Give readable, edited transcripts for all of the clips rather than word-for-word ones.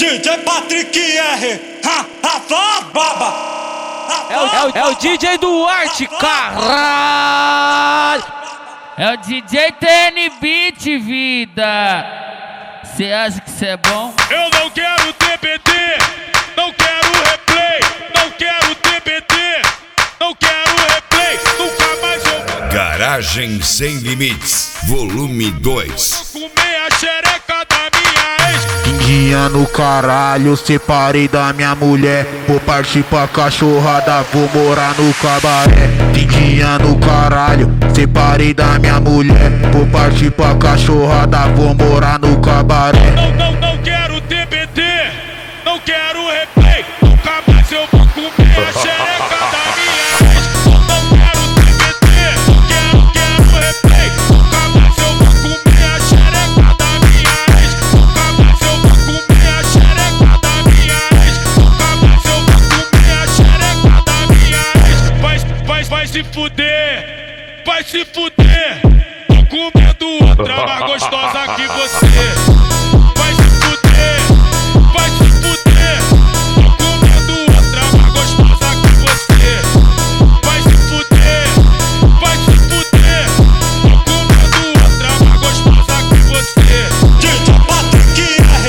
DJ Patrick R. Baba. É o DJ Duarte, caralho. É o DJ TN Beat, vida. Cê acha que cê é bom? Eu não quero TBT, não quero replay, não quero TBT, não quero replay, nunca mais eu vou. Garagem Sem Limites, volume 2. Vou comer a xereca da minha ex. Dia no caralho, separei da minha mulher. Vou partir pra cachorrada, vou morar no cabaré. Dia no caralho, separei da minha mulher. Vou partir pra cachorrada, vou morar no cabaré. Não quero TBT, não quero replay, nunca mais eu vou comer a xereca da minha ex. Não quero TBT, quero replay, nunca mais eu vou comer a xereca da minha ex. Nunca mais eu vou comer a xereca da minha ex. Nunca mais eu vou comer a xereca da minha ex. Vai se fuder, vai se fuder. Tô comendo outra mais gostosa que você. Vai se fuder, vai se fuder. Tô comendo outra mais gostosa que você. Vai se fuder, vai se fuder. Tô comendo outra mais gostosa que você. DJ Patrick R.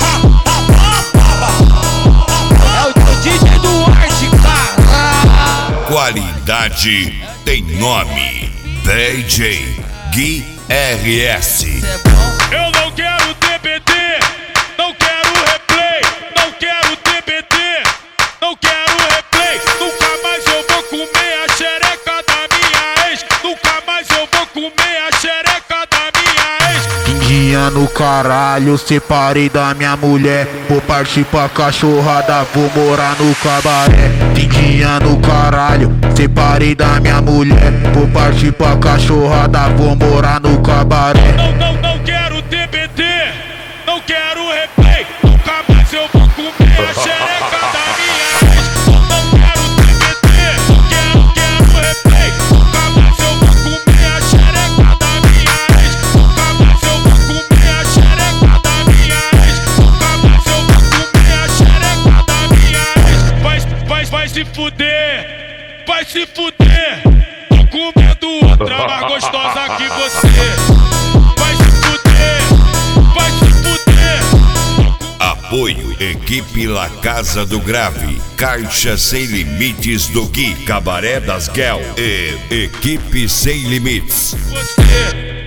É o DJ Duarte, caralho. Qualidade tem nome. DJ Gui RS. Cê é bom? Eu não quero TBT, não quero replay, não quero TBT, não quero replay. Nunca mais eu vou comer a xereca da minha ex. Nunca mais eu vou comer a xereca da minha ex. Dia no caralho, separei da minha mulher. Vou partir pra cachorrada, vou morar no cabaré. Dia no caralho, separei da minha mulher. Vou partir pra cachorrada, vou morar no cabaré. Não quero TBT, não quero replay, nunca mais eu vou comer a xereca da minha ex. Não quero TBT, quero replay, nunca mais eu vou comer a xereca da minha ex. Nunca mais eu vou comer a xereca da minha ex. Nunca mais eu vou comer a xereca da minha ex. Vai se fuder, vai se fuder. Tô comendo outra mais gostosa que você. Vai se fuder, vai se fuder. Apoio Equipe La Casa do Grave, Caixa Sem Limites do Gui, Cabaré das Guel e Equipe Sem Limites. Você